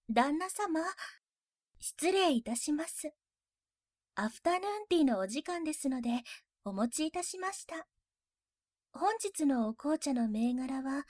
旦那様、失礼いたします。アフタヌーンティーのお時間ですので、お持ちいたしました。本日のお紅茶の銘柄は、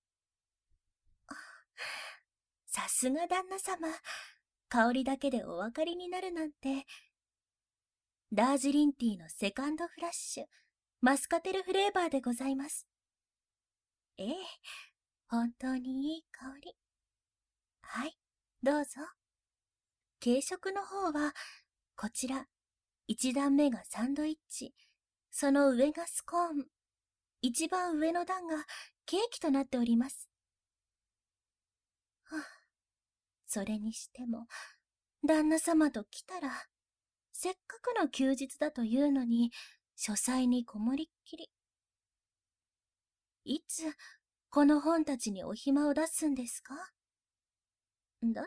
さすが旦那様、香りだけでお分かりになるなんて。ダージリンティーのセカンドフラッシュ、マスカテルフレーバーでございます。ええ、本当にいい香り。はい、どうぞ。軽食の方は、こちら、一段目がサンドイッチ、その上がスコーン、一番上の段がケーキとなっております。はあ、それにしても、旦那様と来たら、せっかくの休日だというのに、書斎にこもりっきり。いつ、この本たちにお暇を出すんですか？だって、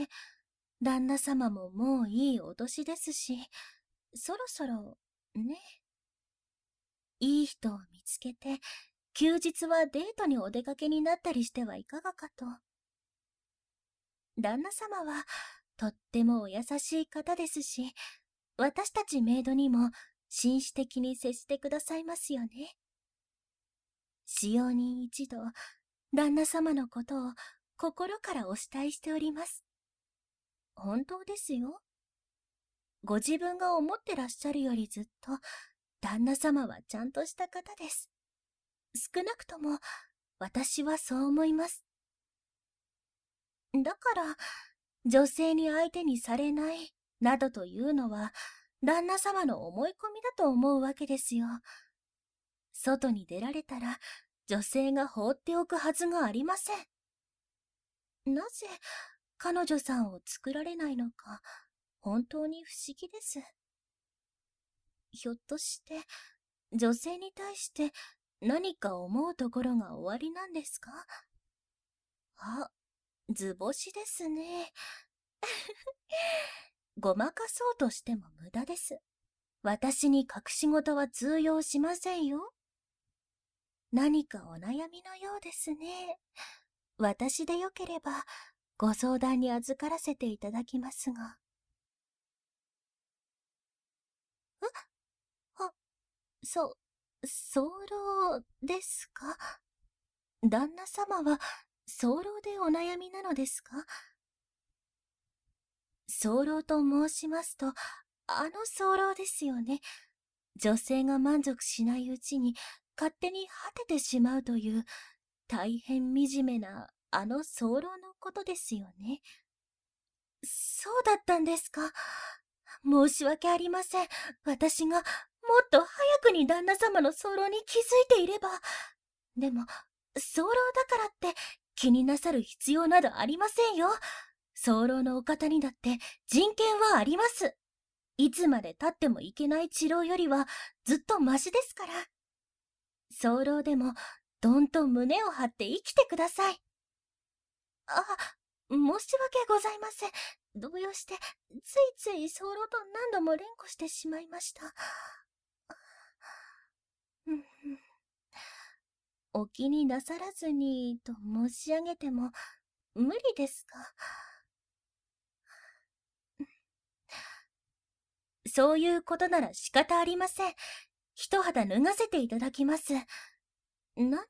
旦那様ももういいお年ですし、そろそろ、ね。いい人を見つけて、休日はデートにお出かけになったりしてはいかがかと。旦那様は、とってもお優しい方ですし、私たちメイドにも紳士的に接してくださいますよね。使用人一同、旦那様のことを心からお慕いしております。本当ですよ。ご自分が思ってらっしゃるよりずっと、旦那様はちゃんとした方です。少なくとも、私はそう思います。だから、女性に相手にされない、などというのは、旦那様の思い込みだと思うわけですよ。外に出られたら、女性が放っておくはずがありません。なぜ、彼女さんを作られないのか、本当に不思議です。ひょっとして、女性に対して何か思うところがおありなんですか？あ、図星ですね。ごまかそうとしても無駄です。私に隠し事は通用しませんよ。何かお悩みのようですね。私でよければ、ご相談に預からせていただきますが。あ、早漏ですか？旦那様は、早漏でお悩みなのですか？早漏と申しますと、あの早漏ですよね。女性が満足しないうちに勝手に果ててしまうという大変惨めなあの早漏のことですよね。そうだったんですか。申し訳ありません。私がもっと早くに旦那様の早漏に気づいていれば。でも、早漏だからって気になさる必要などありませんよ。早漏のお方にだって人権はあります。いつまで経ってもいけない治療よりはずっとマシですから。早漏でもどんと胸を張って生きてください。あ、申し訳ございません。動揺してついつい早漏と何度も連呼してしまいました。お気になさらずにと申し上げても無理ですか？そういうことなら仕方ありません。一肌脱がせていただきます。何って、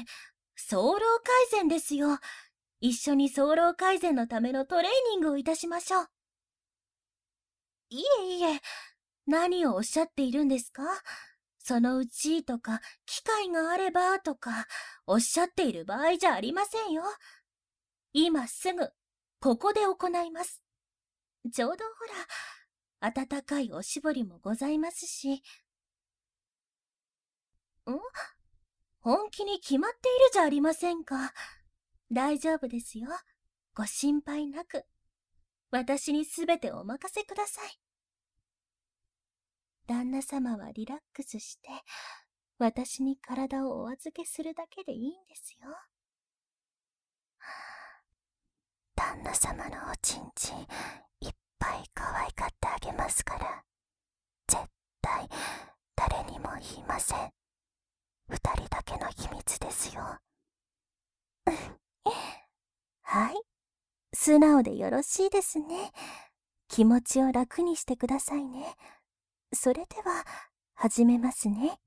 早漏改善ですよ。一緒に早漏改善のためのトレーニングをいたしましょう。いえいえ、何をおっしゃっているんですか？そのうちとか、機会があればとか、おっしゃっている場合じゃありませんよ。今すぐ、ここで行います。ちょうどほら、温かいおしぼりもございますし。本気に決まっているじゃありませんか。大丈夫ですよ。ご心配なく。私にすべてお任せください。旦那様はリラックスして、私に体をお預けするだけでいいんですよ。旦那様のおちんちん、いっぱい可愛がってあげますから。絶対、誰にも言いません。二人だけの秘密ですよ。はい、 素直でよろしいですね。気持ちを楽にしてくださいね。それでは、始めますね。